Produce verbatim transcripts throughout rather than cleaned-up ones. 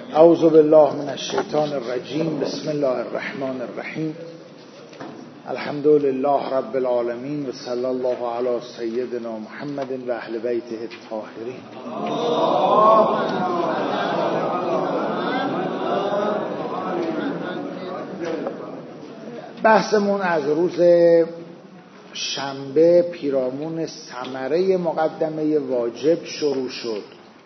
اعوذ بالله من الشیطان الرجیم. بسم الله الرحمن الرحیم. الحمد لله رب العالمین و صلی الله علی سیدنا محمد و اهل بیته الطاهرین. بحثمون از روز شنبه پیرامون ثمره مقدمه واجب شروع شد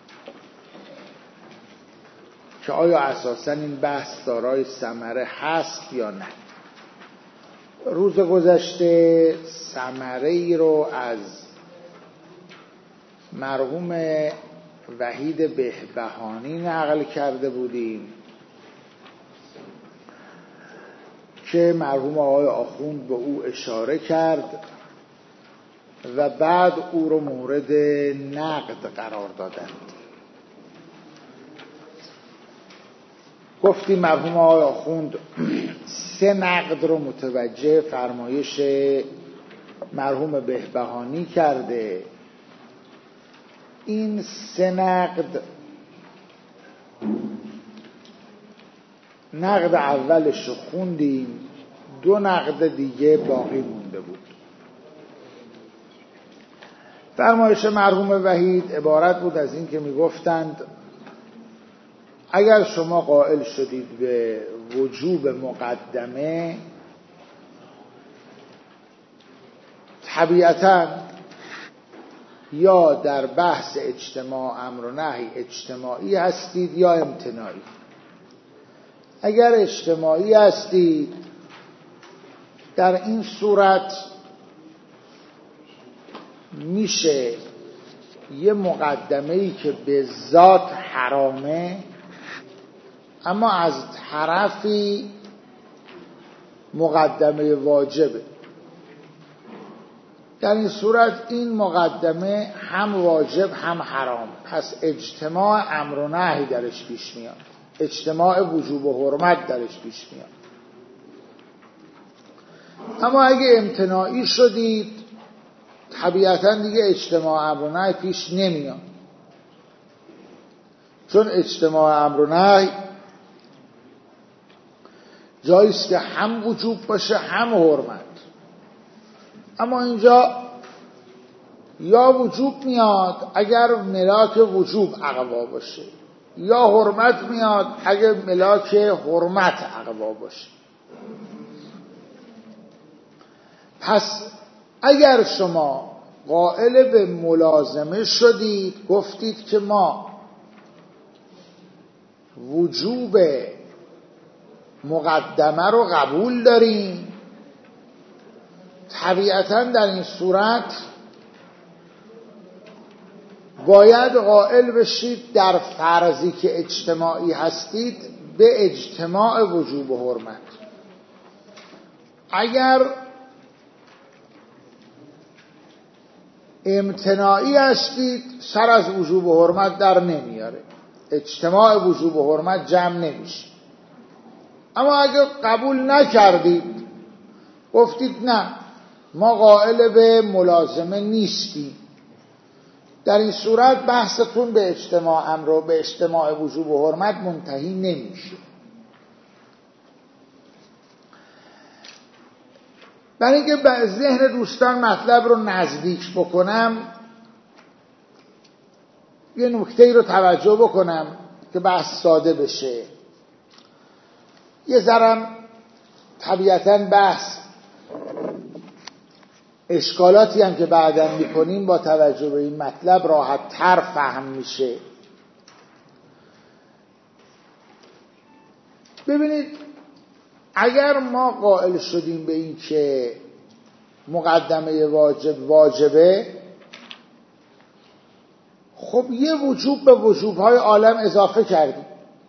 که آیا اساساً این بحث دارای ثمره هست یا نه. روز گذشته ثمره ای رو از مرحوم وحید بهبهانی نقل کرده بودیم که مرحوم آقای آخوند به او اشاره کرد و بعد او رو مورد نقد قرار دادند. گفتیم مرحوم آقای آخوند سه نقد رو متوجه فرمایش مرحوم بهبهانی کرده. این سه نقد، نقد اولش رو خوندیم، دو نقد دیگه باقی مونده بود. فرمایش مرحوم وحید عبارت بود از این که میگفتند اگر شما قائل شدید به وجوب مقدمه، طبیعتاً یا در بحث اجتماع امر و نهی اجتماعی هستید یا امتناعی. اگر اجتماعی هستید در این صورت میشه یه مقدمه‌ای که به ذات حرامه اما از طرفی مقدمه واجبه، در این صورت این مقدمه هم واجب هم حرام، پس اجتماع امر و نهی درش پیش میاد، اجتماع وجوب و حرمت درش پیش میاد. اما اگه امتناعی شدید طبیعتاً دیگه اجتماع امر و نهی پیش نمیاد، چون اجتماع امر و نهی جاییست که هم وجوب باشه هم حرمت. اما اینجا یا وجوب میاد اگر ملاک وجوب اقوا باشه، یا حرمت میاد اگر ملاک حرمت اقوا باشه. پس اگر شما قائل به ملازمه شدید، گفتید که ما وجوب مقدمه رو قبول داریم، طبیعتاً در این صورت باید قائل بشید در فرضی که اجتماعی هستید به اجتماع وجوب و حرمت. اگر امتناعی هستید سر از وجوب و حرمت در نمیاره، اجتماع وجوب و حرمت جمع نمیشه. اما اگر قبول نکردید، گفتید نه ما قائل به ملازمه نیستیم، در این صورت بحثتون به اجتماع امر و به اجتماع وجوب و حرمت منتهی نمیشه. برای اینکه به ذهن دوستان مطلب رو نزدیک بکنم، یه نکته‌ای رو توجه بکنم که بحث ساده بشه. یه ذرم طبیعتاً بحث اشکالاتی هم که بعداً میکنیم با توجه به این مطلب راحت تر فهم میشه. ببینید، اگر ما قائل شدیم به این که مقدمه واجب واجبه، خب یه وجوب به وجوبهای عالم اضافه کردیم.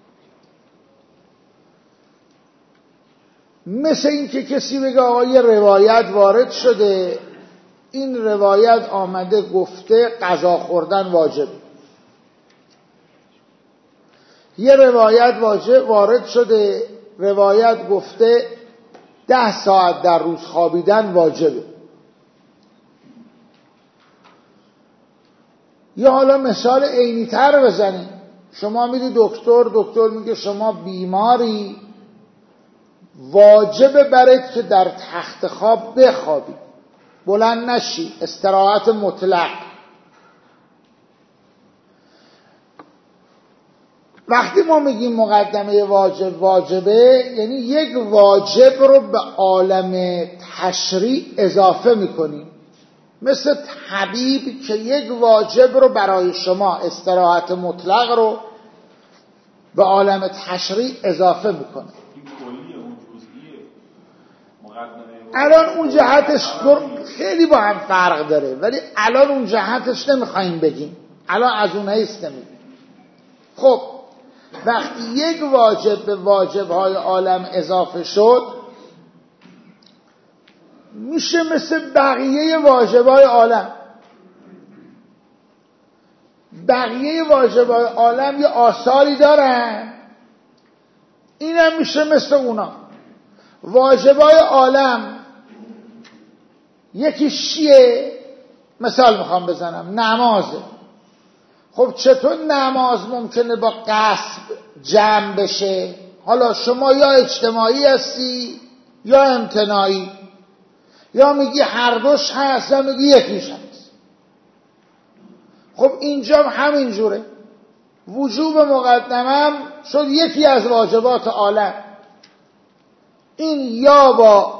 مثل این که کسی بگه آقا یه روایت وارد شده، این روایت آمده گفته غذا خوردن واجب. یه روایت واجب وارد شده، روایت گفته ده ساعت در روز خوابیدن واجبه. یا حالا مثال عینی تر بزنیم، شما میری دکتر، دکتر میگه شما بیماری، واجبه برات که در تخت خواب بخوابی، بلند نشی، استراحت مطلق. وقتی ما میگیم مقدمه واجب واجبه، یعنی یک واجب رو به عالم تشریع اضافه میکنیم، مثل طبیب که یک واجب رو برای شما، استراحت مطلق رو به عالم تشریع اضافه میکنه. الان اون جهتش خیلی با هم فرق داره، ولی الان اون جهتش نمیخوایم بگیم، الان از اون حیث نمیگیم. خب وقتی یک واجب به واجبهای عالم اضافه شد، میشه مثل بقیه واجبهای عالم. بقیه واجبهای عالم یه آثاری دارن، اینم میشه مثل اونا. واجبهای عالم یکی چیه؟ مثال میخوام بزنم، نمازه. خب چطور نماز ممکنه با قصد جمع بشه؟ حالا شما یا اجتماعی هستی یا امتناعی، یا میگی هر دوش هست یا میگی یکیش هست. خب اینجا همین جوره، وجوب مقدمم شد یکی از واجبات عالم. این یا با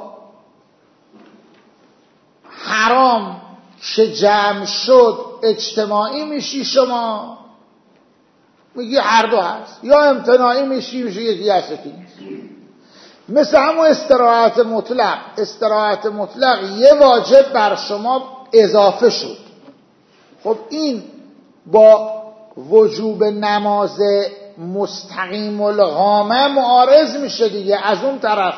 حرام که جمع شد اجتماعی میشی، شما میگی هر دو هست، یا امتناعی میشی میشه یکی هست یکی نیست. مثل همون استراحت مطلق، استراحت مطلق یه واجب بر شما اضافه شد. خب این با وجوب نماز مستقیم القامه معارض میشه دیگه. از اون طرف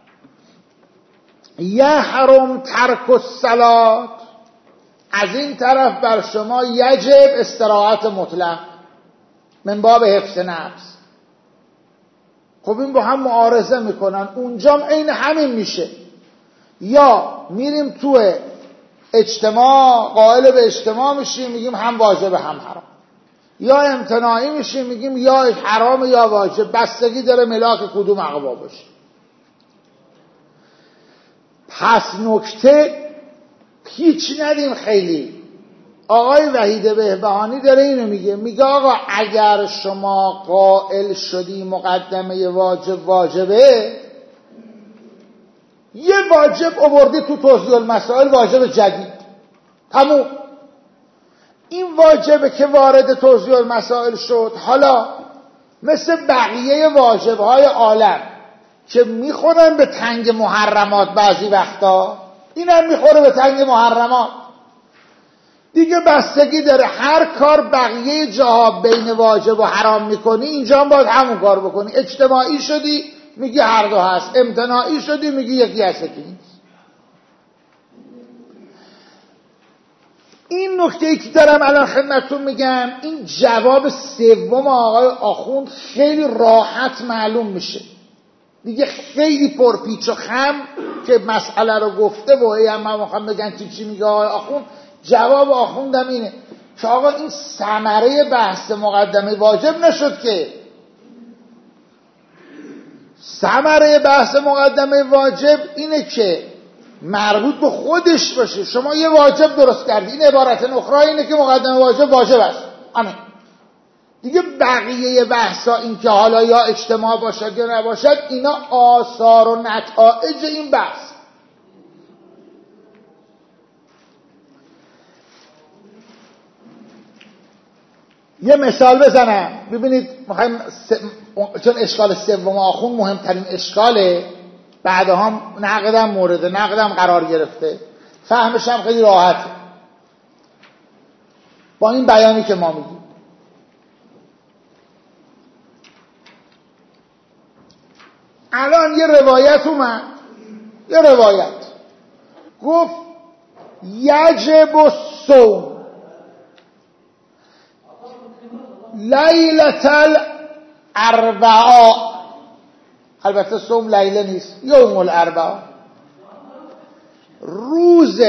یحرم ترک الصلاة، از این طرف بر شما یجب استراحت مطلق من باب حفظ نفس. خب این با هم معارضه میکنن، اونجام عین همین میشه. یا میریم تو اجتماع، قائل به اجتماع میشیم میگیم هم واجب هم حرام، یا امتناعی میشیم میگیم یا حرام یا واجب، بستگی داره ملاک کدوم اقوا باشه. پس نکته هیچ ندیم خیلی. آقای وحید بهبهانی داره اینو میگه، میگه آقا اگر شما قائل شدی مقدمه واجب واجبه، یه واجب آوردی تو توضیح المسائل، واجب جدید، تموم. این واجبه که وارد توضیح المسائل شد، حالا مثل بقیه واجبهای عالم که میخورن به تنگ محرمات بعضی وقتا، این هم میخوره به تنگ محرمات دیگه. بستگی داره هر کار بقیه جاها بین واجب و حرام میکنی، اینجا هم باید همون کار بکنی. اجتماعی شدی میگی هر دو هست، امتناعی شدی میگی یکی هست یکی نیست. این نکته‌ای که دارم الان خدمتتون میگم، این جواب سوم آقای آخوند خیلی راحت معلوم میشه دیگه. خیلی پرپیچ و خم که مسئله رو گفته و ای هم هم میخوام بگن چی چی میگه آقای آخوند. جواب آخوندم اینه که آقا این ثمره بحث مقدمه واجب نشد که. ثمره بحث مقدمه واجب اینه که مربوط به خودش باشه. شما یه واجب درست کردی، این عبارت اخرى اینه که مقدمه واجب واجب است. آمین. دیگه بقیه بحثا این که حالا یا اجتماع باشد یا نباشد، اینا آثار و نتایج این بحث. یه مثال بزنم ببینید. میخوایم س... چون اشکال سوم آخوند مهمترین اشکاله، بعدها نقدم مورد نقدم قرار گرفته، فهمش هم خیلی راحته با این بیانی که ما میگیم. الان یه روایت اومد، یه روایت گفت یجب الصوم لیلة الاربعاء. البته صوم لیله نیست، یوم الاربعاء، روز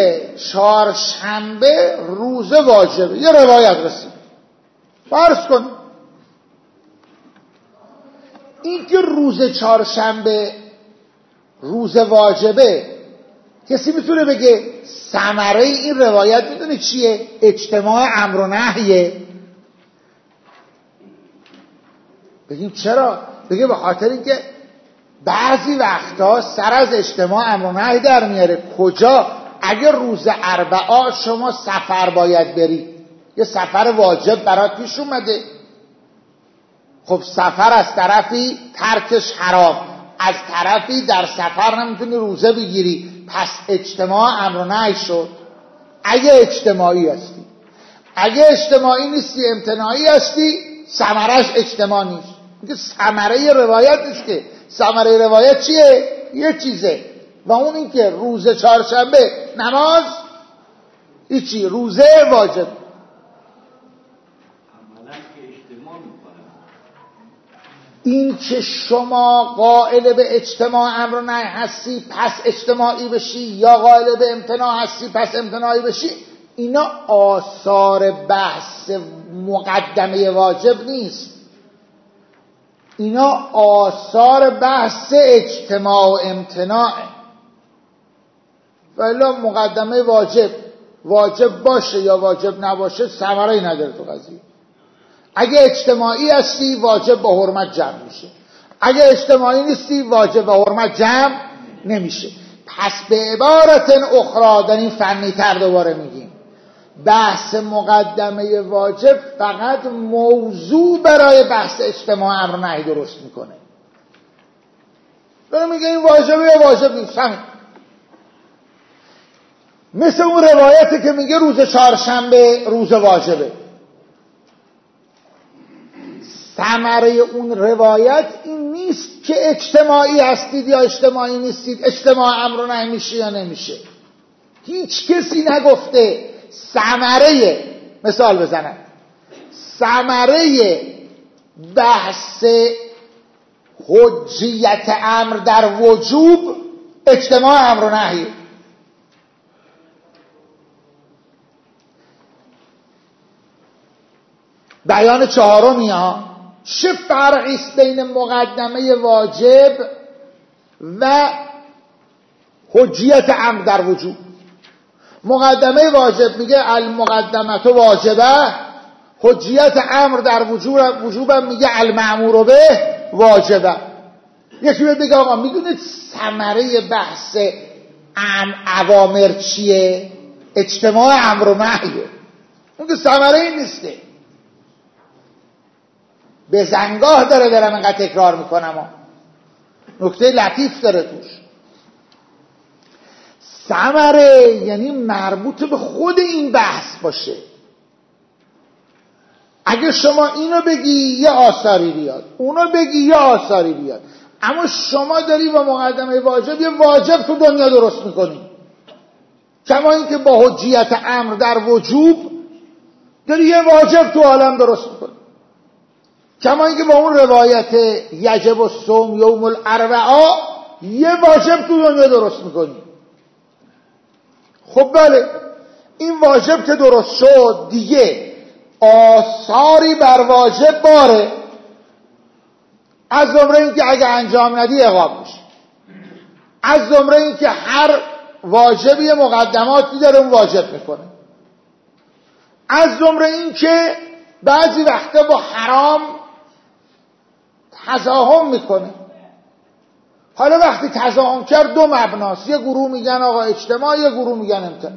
چهارشنبه روز واجبه. یه روایت رسید، فرض کن این که روز چهارشنبه روز واجبه، کسی میتونه بگه ثمره این روایت میدونه چیه؟ اجتماع امر و نهیه. بگیم چرا؟ بگه به خاطر اینکه بعضی وقتا سر از اجتماع امر و نهی در میاره. کجا؟ اگه روز اربعا شما سفر باید بری، یه سفر واجب برات پیش اومده، خب سفر از طرفی ترکش حرام، از طرفی در سفر نمیتونی روزه بگیری، پس اجتماع امر و نهی شد. اگه اجتماعی هستی، اگه اجتماعی نیستی امتناعی هستی، ثمرش اجتماع نیست. میگه ثمره روایت نیست که، ثمره روایت چیه؟ یه چیزه، و اون این که روز چهارشنبه نماز هیچی، روزه واجب. این که شما قائل به اجتماع امر و نهی هستی پس اجتماعی بشی، یا قائل به امتناع هستی پس امتناعی بشی، اینا آثار بحث مقدمه واجب نیست، اینا آثار بحث اجتماع و امتناع. ولی مقدمه واجب واجب باشه یا واجب نباشه ثمره‌ای نداره تو قضیه. اگه اجتماعی هستی واجب با حرمت جمع میشه، اگه اجتماعی نیستی واجب با حرمت جمع نمیشه. پس به عبارت اخرى در این فنی تر دوباره میگیم بحث مقدمه واجب فقط موضوع برای بحث اجتماع امر و نهی درست میکنه. داره میگه این واجبه یا واجب نیست. همین مثل اون روایتی که میگه روز چهارشنبه روز واجبه. ثمره اون روایت این نیست که اجتماعی هستید یا اجتماعی نیستید، اجتماع امر و نهی میشه یا نمیشه. هیچ کسی نگفته ثمره، مثال بزنم، ثمره بحث حجیت امر در وجوب اجتماع امر و نهی. بیان چهارمی ها چه فرقی است بین مقدمه واجب و حجیت امر در وجوب؟ مقدمه واجب میگه المقدمه واجبه، حجیت امر در وجوب وجوبم میگه المأمور به واجبه. یکی بگه آقا میدونید ثمره بحث ام اوامر چیه؟ اجتماع امر و نهیه. اون که ثمره این نیسته. به زنگاه داره دارم اینقدر تکرار میکنم، نکته لطیف داره توش. ثمره یعنی مربوط به خود این بحث باشه. اگه شما اینو بگی یه آثاری بیاد، اونو بگی یه آثاری بیاد، اما شما داری با مقدمه واجب یه واجب تو دنیا درست میکنی، کما این که با حجیت امر در وجوب داری یه واجب تو عالم درست میکنی، کما این که با اون روایت یجب الصوم یوم الاربعاء یه واجب تو دنیا درست میکنی. خب بله، این واجب که درست شد دیگه آثاری بر واجب باره، از زمره این که اگه انجام ندی عقاب میشه، از زمره این که هر واجبی مقدماتی داره اون واجب میکنه، از زمره این که بعضی وقتا با حرام تزاحم میکنه. حالا وقتی تزاحم کرد دو مبناست، یه گروه میگن آقا اجتماع، یه گروه میگن امتناع.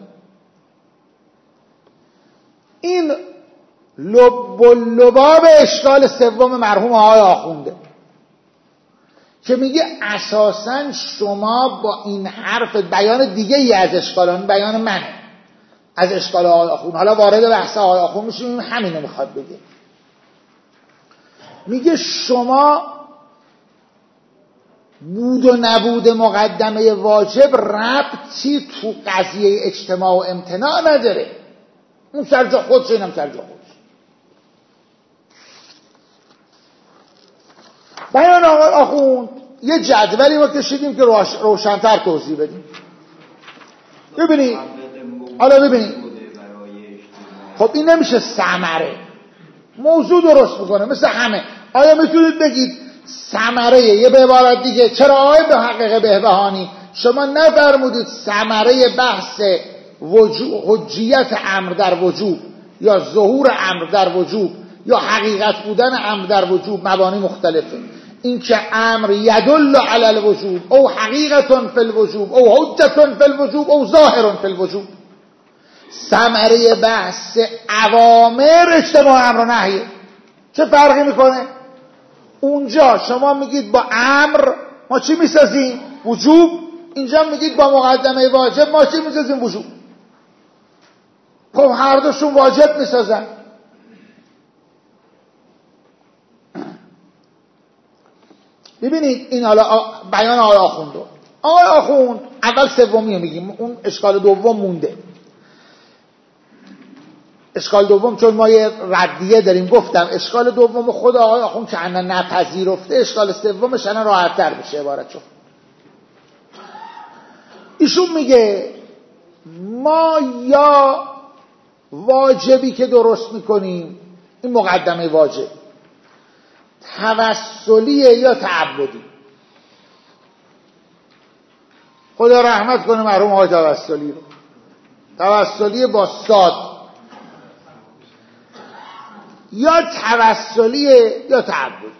این لب و لباب اشکال سوم مرحوم آقای آخونده که میگه اساساً شما با این حرف بیان دیگه ای از اشکالان، بیان منه از اشکال آقای آخونده، حالا وارد بحث آقای آخونده میشیم، همینو میخواد بگه. میگه شما بود و نبود مقدمه واجب ربطی تو قضیه اجتماع و امتناع نداره، اون سرجا خودش، اینم سرجا خودش. بیان آقای آخوند یه جدولی ما کشیدیم که روش روشن‌تر توضیح بدیم. ببینید حالا ببینید، خب این نمیشه ثمره، موضوع درست میکنه مثل همه. آیا میتونید بگید ثمره، یه به عبارت دیگه، چرا آقای محقق بهبهانی شما نفرمودید ثمره بحث وجوب، حجیت امر در وجوب یا ظهور امر در وجوب یا حقیقت بودن امر در وجوب مبانی مختلفه؟ این که امر یدل علی الوجوب او حقیقت فی الوجوب او حجت فی الوجوب او ظاهر فی الوجوب. ثمره بحث اوامر اجتماع امر و نهیه. چه فرقی میکنه؟ اونجا شما میگید با امر ما چی میسازیم؟ وجوب. اینجا میگید با مقدمه واجب ما چی میسازیم؟ وجوب. خب هر دوشون واجب میسازن. ببینید این حالا بیان آقای آخوند. آقای آخوند اول سومی میگیم، اون اشکال دوم مونده. اشکال دوم چون ما یه ردیه داریم، گفتم اشکال دوم خود آقای آخوند که انا نپذیرفته، اشکال سومش انا راحت تر بشه عبارتشو. ایشون میگه ما یا واجبی که درست میکنیم، این مقدمه واجب، توسلیه یا تعبدی. خدا رحمت کنه مرحوم آقای توسلی رو. توسلی با صاد، یا توسلیه یا تعبدی.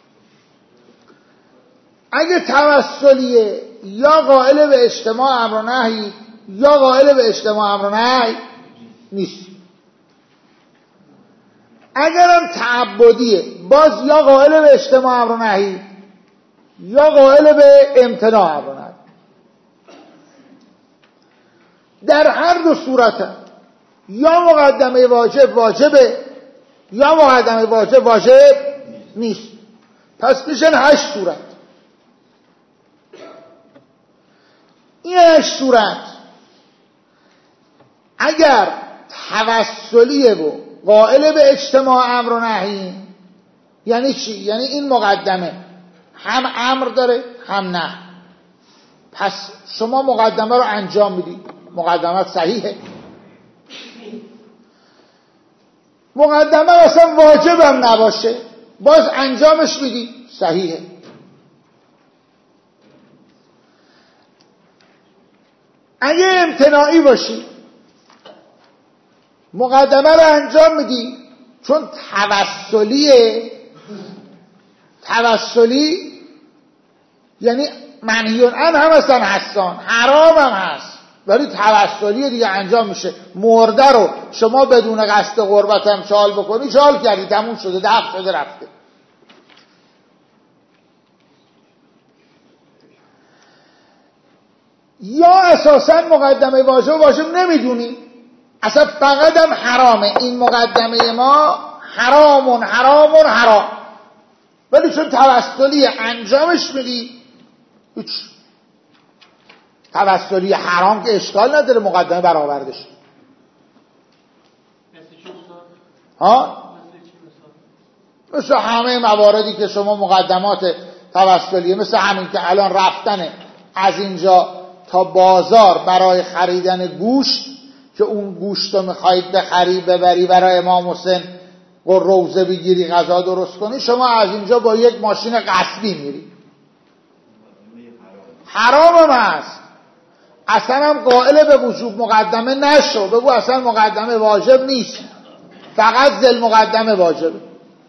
اگه توسلیه یا قائل به اجتماع امر و نهی یا قائل به اجتماع امر و نهی نیست. اگرم تعبدیه باز یا قائل به اجتماع امر و نهی یا قائل به امتناع امر و نهی. در هر دو صورت یا مقدمه واجب واجبه یا مقدمه واجب واجب نیست. پس میشن هشت صورت. این هشت صورت اگر توسلیه و قائل به اجتماع امر و نهی، یعنی چی؟ یعنی این مقدمه هم امر داره هم نه، پس شما مقدمه رو انجام میدید، مقدمه صحیحه. مقدمه اصلا واجب هم نباشه باز انجامش میدی، صحیحه. اگه امتناعی باشی مقدمه رو انجام میدی چون توسلیه، توسلی یعنی منهیون عنه هم هستن، هستان حرام هم هست، ولی توسلی دیگه انجام میشه. مرده رو شما بدون قصد قربت هم چال بکنی، چال کردی، تموم شده، دفع شده، رفته. یا اساسا مقدمه واجب واجب نمیدونی، اصلا فقط هم حرامه، این مقدمه ما حرامون حرامون حرام، ولی چون توسلی انجامش میدی هیچ. توسلی حرام که اشکال نداره، مقدمه برآورده. ها؟ مثل همه مواردی که شما مقدمات توسلیه، مثل همین که الان رفتنه از اینجا تا بازار برای خریدن گوشت، که اون گوشت رو میخواید بخری ببری برای امام حسین و روزه بگیری غذا درست کنی، شما از اینجا با یک ماشین غصبی میری، حرام هم هست. اصلا هم قائل به وجوب مقدمه نشو، بگو اصلا مقدمه واجب نیست، فقط ذل مقدمه واجبه.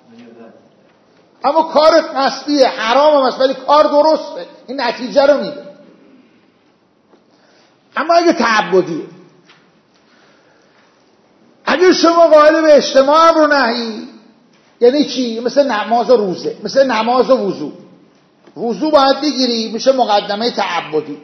اما کار غصبیه، حرام هم هست، ولی کار درسته، این نتیجه رو میده. اما اگه تعبدیه، اگه شما قائل به اجتماع امر و نهی، یعنی چی؟ مثل نماز و روزه، مثل نماز و وضو. وضو باید بگیری، میشه مقدمه تعبدی.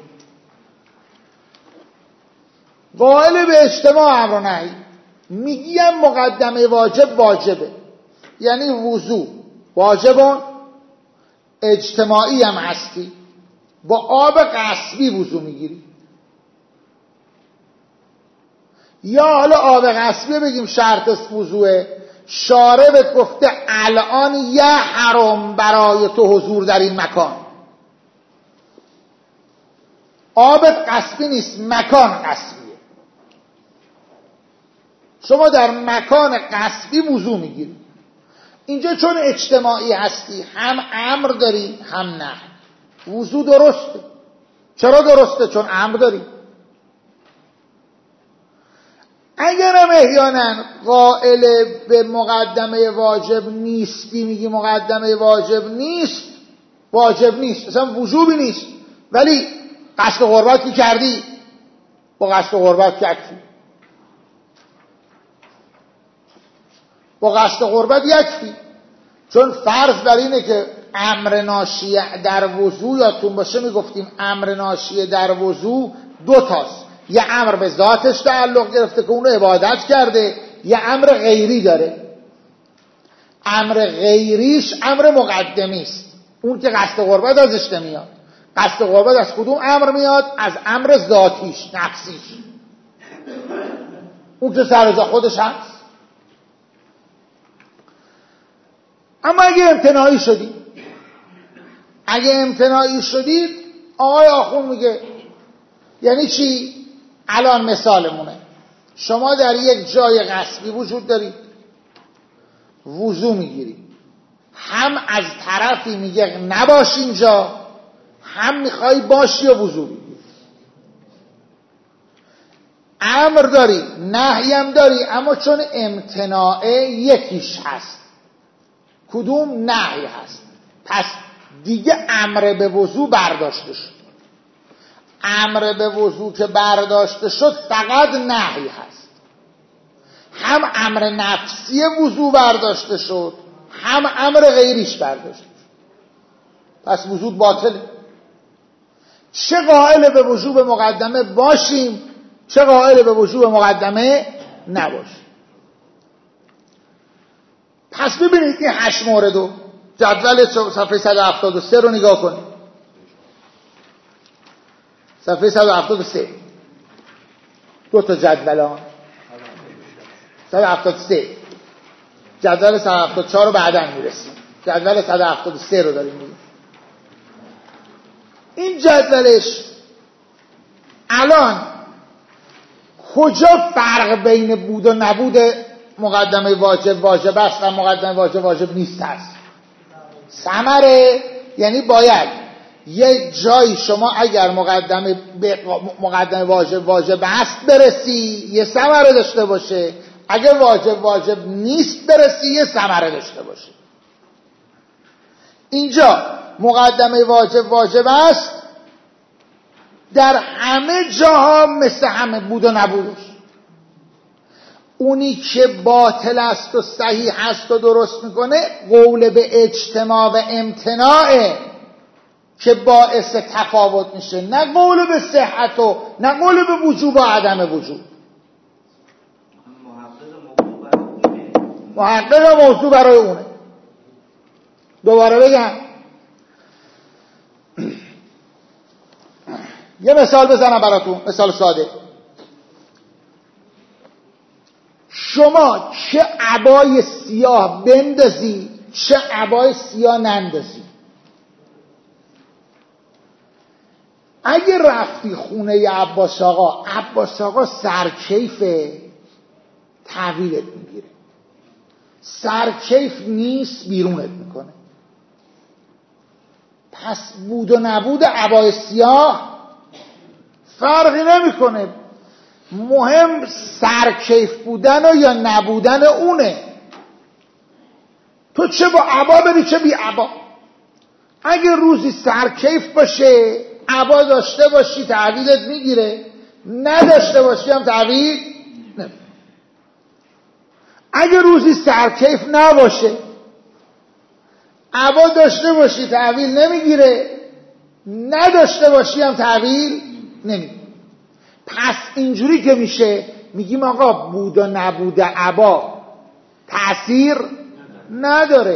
قائل به اجتماع امر و نهی، میگیم مقدمه واجب واجبه، یعنی وضو واجبون، اجتماعی هم هستی، با آب غصبی وضو میگیری. یا حالا آب غصبی بگیم شرط وضوء، شارع بهت گفته الان یه حرام برای تو حضور در این مکان، آبت غصبی نیست، مکان غصبیه. شما در مکان غصبی وضو میگیری. اینجا چون اجتماعی هستی هم امر داری هم نه. وضو درسته. چرا درسته؟ چون امر داری. اگرم احیانا قائل به مقدمه واجب نیستی، میگی مقدمه واجب نیست، واجب نیست، اصلا وجوبی نیست، ولی قصد قربت که کردی، با قصد قربت یکفی، با قصد قربت یکفی. چون فرض بر اینه که امر ناشی در وضو، یادتون باشه میگفتیم امر ناشی در وضو دو تاست، یه امر به ذاتش تعلق گرفته که اونو عبادت کرده، یه امر غیری داره. امر غیریش امر مقدمی است، اون که قصد قربت ازش نمیاد. قصد قربت از کدوم امر میاد؟ از امر ذاتیش، نفسیش، اون که سر جا خودش هست. اما اگه امتناعی شدی، اگه امتناعی شدی آقای آخون میگه یعنی چی؟ الان مثالمونه، شما در یک جای غصبی وجود دارید، وضو میگیری، هم از طرفی میگه نباش اینجا، هم میخوای باشی و وضو بگیری. امر داری، نهی هم داری، اما چون امتناعه یکیش هست. کدوم؟ نهی هست. پس دیگه امر به وضو برداشته شد. امر به وضو که برداشته شد فقط نهی هست. هم امر نفسی وضو برداشته شد، هم امر غیریش برداشته شد. پس وضو باطله. چه قائل به وجوب مقدمه باشیم، چه قائل به وجوب مقدمه نباشیم. پس ببینید این هشت موردو جدول صفحه صد و هفتاد و سه رو نگاه کنید. صفحه صد و هفتاد و سه دو تا جدول ها، صد و هفتاد و سه جدول صد و هفتاد و چهار رو بعداً میرسیم، جدول صد و هفتاد و سه رو داریم میگیم. این جدولش الان کجا فرق بین بود و نبود مقدمه واجب واجب است و مقدمه واجب واجب نیست هست؟ ثمره. یعنی باید یه جایی شما اگر مقدمه مقدمه واجب واجب است برسی یه ثمره داشته باشه، اگر واجب واجب نیست برسی یه ثمره داشته باشه. اینجا مقدمه واجب واجب است در همه جاها مثل همه بود و نبودش. اونی که باطل است و صحیح است و درست میکنه قول به اجتماع و امتناعه که باعث تفاوت میشه، نه قول به صحت و نه قول به وجوب و عدم وجوب. محقق موضوع برای اونه. دوباره بگم، یه مثال بزنم براتون، مثال ساده. شما چه عبای سیاه بندازی چه عبای سیاه نندازی، اگه رفتی خونه عباس آقا، عباس آقا سرکیفه، تحویلت میگیره. سرکیف نیست، بیرونت میکنه. پس بود و نبود عبای سیاه فرقی نمیکنه، مهم سرکیف بودن و یا نبودن اونه. تو چه با عبا بری چه بی عبا. اگه روزی سرکیف باشه عبا داشته باشی تحویلت میگیره، نداشته باشی هم تحویل نمیگیره. اگه روزی سرکیف نباشه عبا داشته باشی تحویل نمیگیره، نداشته باشی هم تحویل نمیگیره. پس اینجوری که میشه میگیم آقا بود و نبود عبا تأثیر نداره،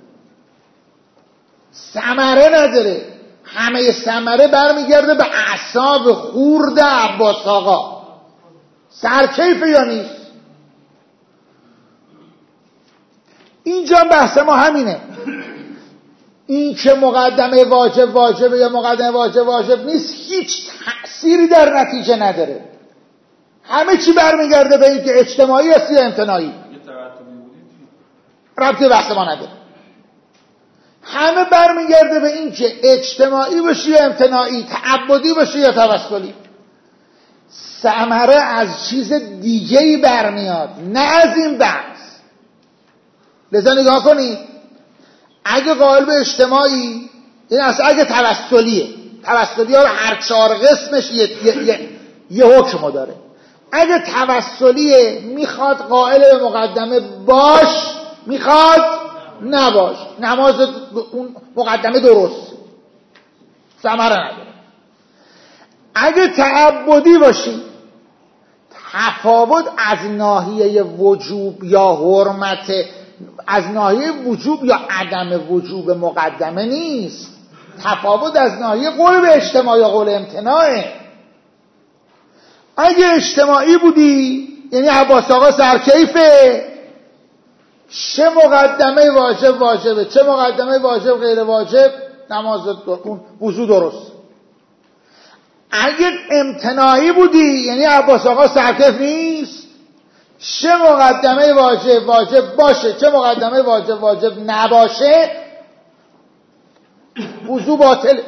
ثمره نداره. همه ثمره برمیگرده به اعصاب خورد عباس آقا. سرکیف یا نیست؟ اینجا بحث ما همینه. این که مقدمه واجب واجبه یا مقدمه واجب واجب نیست هیچ تأثیری در نتیجه نداره. همه چی برمیگرده به این که اجتماعی است یا امتناعی. ربطی به بحث ما نداره. همه برمیگرده به این که اجتماعی باشه یا امتناعی، تعبدی باشه یا توسلی، ثمره از چیز دیگه‌ای برمیاد، نه از این بحث. لذا نگاه کنید، اگه قائل به اجتماعی، این اصلا اگه توسلیه، توسلی ها رو هر چهار قسمش یه, یه،, یه،, یه حکم داره. اگه توسلیه میخواد قائل به مقدمه باش، میخواد نباش، نماز اون مقدمه درست، ثمره نداره. اگه تعبدی باشی، تفاوت از ناحیه وجوب یا حرمت، از ناحیه وجوب یا عدم وجوب مقدمه نیست، تفاوت از ناحیه قول به اجتماع یا قول امتناعه. اگه اجتماعی بودی یعنی عباس آقا سرکیفه، چه مقدمه واجب واجبه، چه مقدمه واجب غیر واجب، نماز اون وضو درست. اگه امتناعی بودی یعنی عباس آقا سرکیف نیست، چه مقدمه واجب واجب باشه، چه مقدمه واجب واجب نباشه، وضو باطل.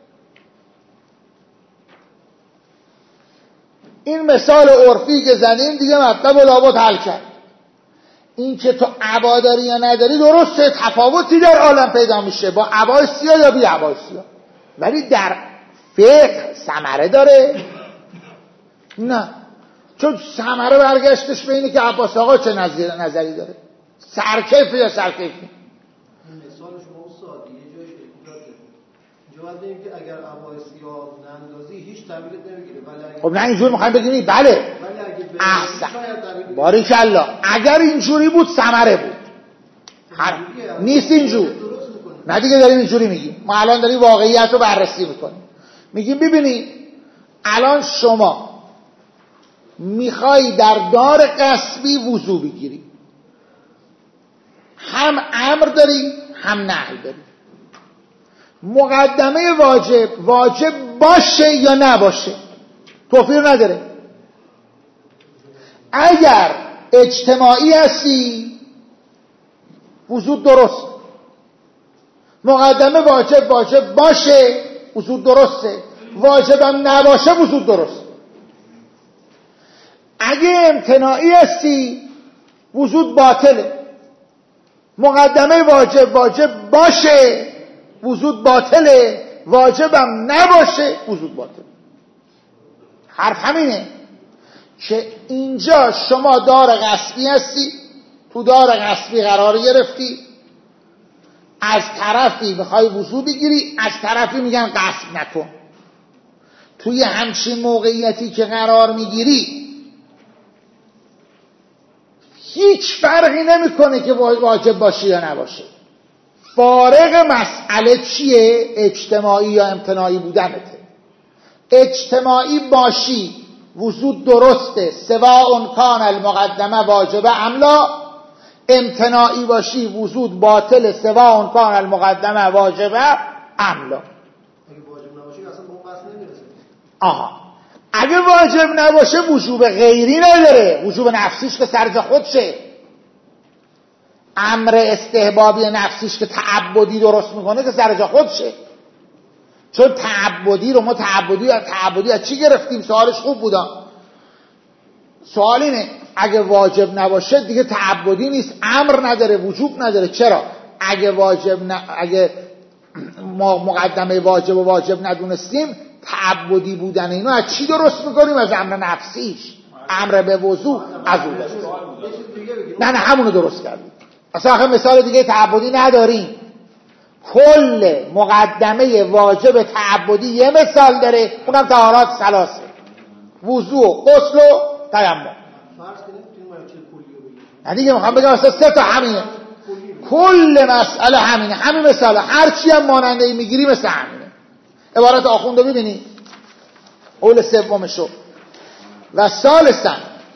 این مثال عرفی که زنیم دیگه مطلب و لابد حل کرد. این که تو عبا داری یا نداری درسته، تفاوتی در عالم پیدا میشه با عبای سیاه یا بی عبای سیاه، ولی در فقه ثمره داره؟ نه، چون ثمره برگشتش به اینه که عباس آقا چه نظری داره، سرکیفی یا سرکیفی. مثال شما استاد یه جایش اینجا باید بگیم که اگر عبای سیاه نندازی هیچ تعبیرت نمیگیره، ولی اگر خب نه اینجور میخوایم بگیم بله، ولی اگه احسن باریکالله، اگر اینجوری بود ثمره بود، هر... نیست اینجور. نه دیگه داریم اینجوری میگیم، ما الان داریم واقعیت رو بررسی میکنیم، میگیم ببینید الان شما میخوای در دار غصبی وضو بگیری، هم امر داری هم نهی داری. مقدمه واجب واجب باشه یا نباشه توفیر نداره. اگر اجتماعی هستی وضو درست، مقدمه واجب واجب باشه وضو درسته، واجبم نباشه وضو درست. اگه امتناعی هستی وضو باطله، مقدمه واجب واجب باشه وضو باطله، واجبم نباشه وضو باطله. حرف همینه که اینجا شما دار غصبی هستی، تو دار غصبی قرار گرفتی، از طرفی میخوای وضو بگیری، از طرفی میگن غصب نکن. توی همچین موقعیتی که قرار میگیری هیچ فرقی نمیکنه که واجب باشه یا نباشه، فارق مسئله چیه؟ اجتماعی یا امتناعی بودنته. اجتماعی باشی وضو درسته، سواء کان المقدمه واجبه ام لا. امتناعی باشی وضو باطل، سواء کان المقدمه واجبه ام لا. اگه واجب نباشه اصلا به اون بحث نمیرسه. آها، اگه واجب نباشه وجوب غیری نداره، وجوب نفسیش که سرجا خودشه. امر استحبابی نفسیش که تعبدی درست میکنه که سرجا خودشه. چون تعبدی رو ما تعبدی تعبدی از چی گرفتیم؟ سوالش خوب بودا. سوال اینه اگه واجب نباشه دیگه تعبدی نیست، امر نداره، وجوب نداره. چرا؟ اگه واجب ن... اگه ما مقدمه واجب و واجب ندونستیم، تعبدی بودن اینو از چی درست میکنیم؟ از امر نفسیش، امر به وضو از اون داشت. نه نه همونو درست کردیم. اصلا آخه مثال دیگه تعبدی نداریم. کل مقدمه واجب تعبدی یه مثال داره، اونم طهارات ثلاثه، وضو، غسل و تیمم. نه دیگه میخوام بگم اصلا سه تا همینه، کل مسئله همینه، همین مثال، هر چی هم ماننده ای میگیری مثل همینه. عبارت آخوندو ببینی، قول سومشو و ثالثا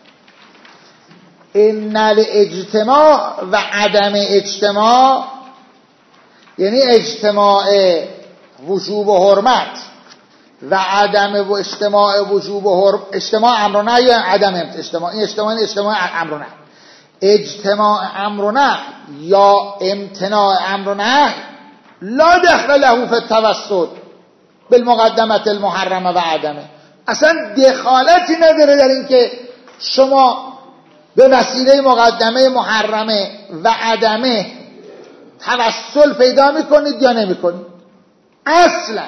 ان الاجتماع و عدم اجتماع، یعنی اجتماع وجوب و حرمت و عدم و اجتماع وجوب و حرمت، اجتماع امر و نهی یا عدم اجتماع، این اجتماع اجتماع امر و نهی. اجتماع امر و نهی یا امتناع امر و نهی لا دخل له فی التوسل بالمقدمه المحرمه و عدمه، اصلا دخالتی نداره در این که شما به وسیله مقدمه محرمه و عدمه توسل پیدا میکنید یا نمیکنید اصلا.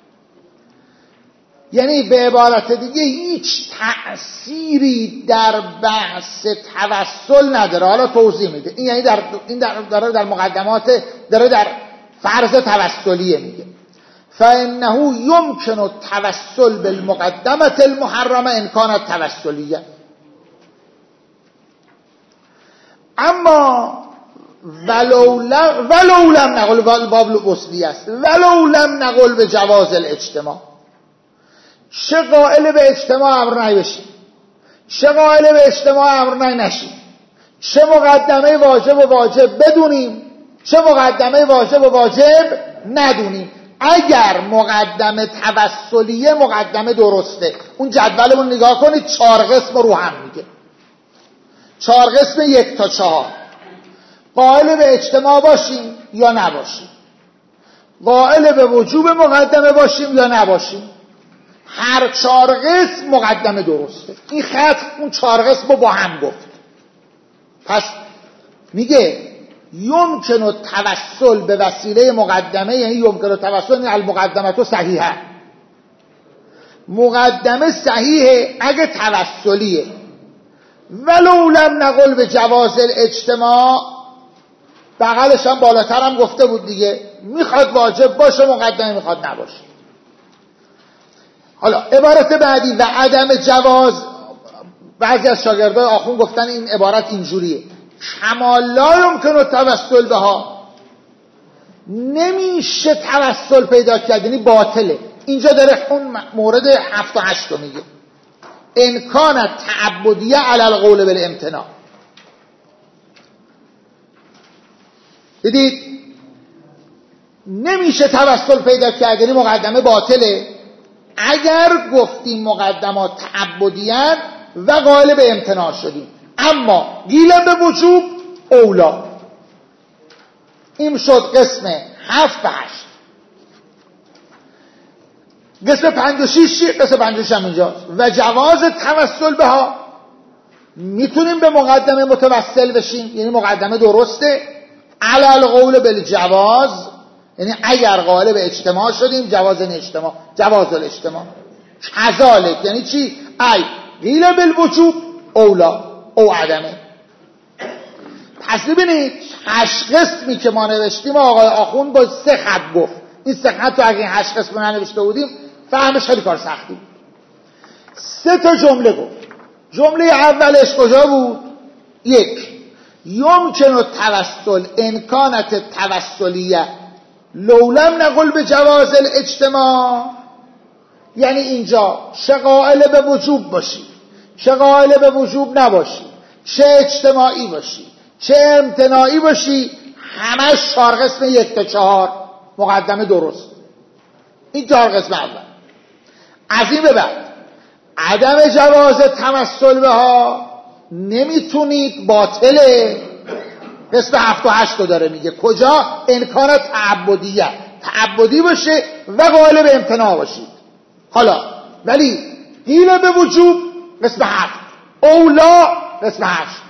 یعنی به عبارت دیگه هیچ تأثیری در بحث توسل نداره. حالا توضیح میده این، یعنی در این در داره در مقدمات داره در فرض توسلیه میگه فانه یمکن التوسل بالمقدمه المحرمه ان کانت توسلیه. اما ولو لم ولو لم نقل باب وصلی است ولو لم نقل به جواز الاجتماع، چه قائل به اجتماع امر نهی بشیم چه قائل به اجتماع امر نهی نشیم، چه مقدمه واجب و واجب بدونیم چه مقدمه واجب و واجب ندونیم، اگر مقدمه توسلیه مقدمه درسته. اون جدولمون نگاه کنید، چهار قسم رو هم میگه، چهار قسم یک تا چهار. قائل به اجتماع باشیم یا نباشیم، قائل به وجوب مقدمه باشیم یا نباشیم، هر چهار قسم مقدمه درسته. این خط اون چهار قسم رو با هم گفت. پس میگه یمکن التوسل به وسیله مقدمه، یعنی یمکن التوسل یعنی المقدمه تو صحیحه، مقدمه صحیحه اگه توسلیه. ولو لم نقل به جواز الاجتماع، بغلش هم بالاتر هم گفته بود دیگه، میخواد واجب باشه مقدمه، میخواد نباشه. حالا عبارت بعدی و عدم جواز، بعضی از شاگردای آخون گفتن این عبارت اینجوریه کما لا یمکن التوسل بها، نمیشه توسل پیدا کرد، یعنی باطله. اینجا داره اون مورد هفت و هشت رو میگه امکان تعبدیه علی القول بالامتناع. دیدید نمیشه توسل پیدا کرد یعنی مقدمه باطله اگر گفتیم مقدمات تعبدیان و قائل به امتناع شدیم، اما گیلم به وجوب اولا. این شد قسم هفت و هشت. قسم پنج و شیش چی؟ قسم پنج و شیش هم اینجاست. و جواز توسل بها، میتونیم به مقدمه متوسل بشیم یعنی مقدمه درسته، علی القول بالجواز یعنی اگر قائل به اجتماع شدیم جواز اجتماع جواز الاجتماع. کذالک یعنی چی؟ ای قیل بالوجوب اولا او عدمه. پس ببینید هشت قسمی که ما نوشتیم آقای آخوند با سه خط گفت. این سه خط رو اگه این هشت قسم رو ننوشته بودیم فهمش خیلی کار سختی بود. سه تا جمله گفت. جمله اولش کجا بود؟ یک، یمکن التوسل ان کانت توسلیه لو لم نقل به جواز الاجتماع، یعنی اینجا چه قائل به وجوب باشی چه قائل به وجوب نباشی، چه اجتماعی باشی چه امتناعی باشی، همش چهار قسم یک تا چهار مقدمه درست. این چهار قسم اول. از این به بعد عدم جواز تمثل بها نمیتونید، باطله. قسم هفت و هشت رو داره میگه کجا؟ انکار تعبدیه، تعبدی باشه و قائل به امتناع باشید. حالا ولی قیل به وجوب قسم هفت، اولا قسم هشت.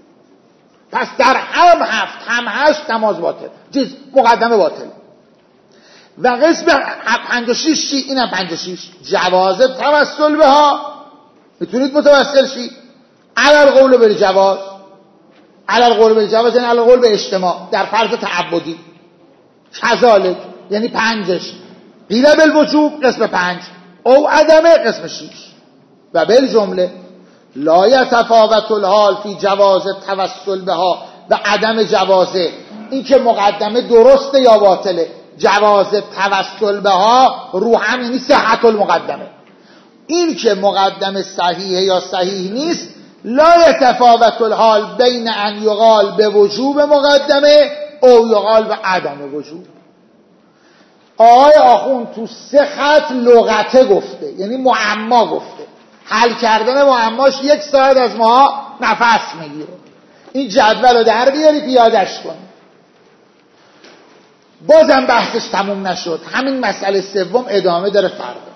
پس در هم هفت هم هشت نماز باطل، چیز مقدمه باطل. و قسم پنج و شیش چی؟ اینم پنج و شیش جواز توسل بها، میتونید متوسل شید علی القول بالجواز. علی القول بالجواز یعنی علی القول به اجتماع در فرض تعبدی. کذالک یعنی پنجش قیل بالوجوب قسم پنج او عدمه قسم شیش. و بالجمله لا یتفاوت الحال فی جواز توسل بها و عدم جوازه، این که مقدمه درسته یا باطله. جواز توسل بها رو هم یعنی صحت المقدمه. این که مقدمه صحیحه یا صحیح نیست، لا یتفاوت الحال بین ان یقال به وجوب مقدمه او یقال به عدم وجوب. آقای آخوند تو سه خط لغته گفته، یعنی معما گفته. حل کردن معماش یک ساعت از ما نفس میگیره. این جدول رو در بیاری پیادش کن. بازم بحثش تموم نشد، همین مسئله سوم ادامه داره فردا.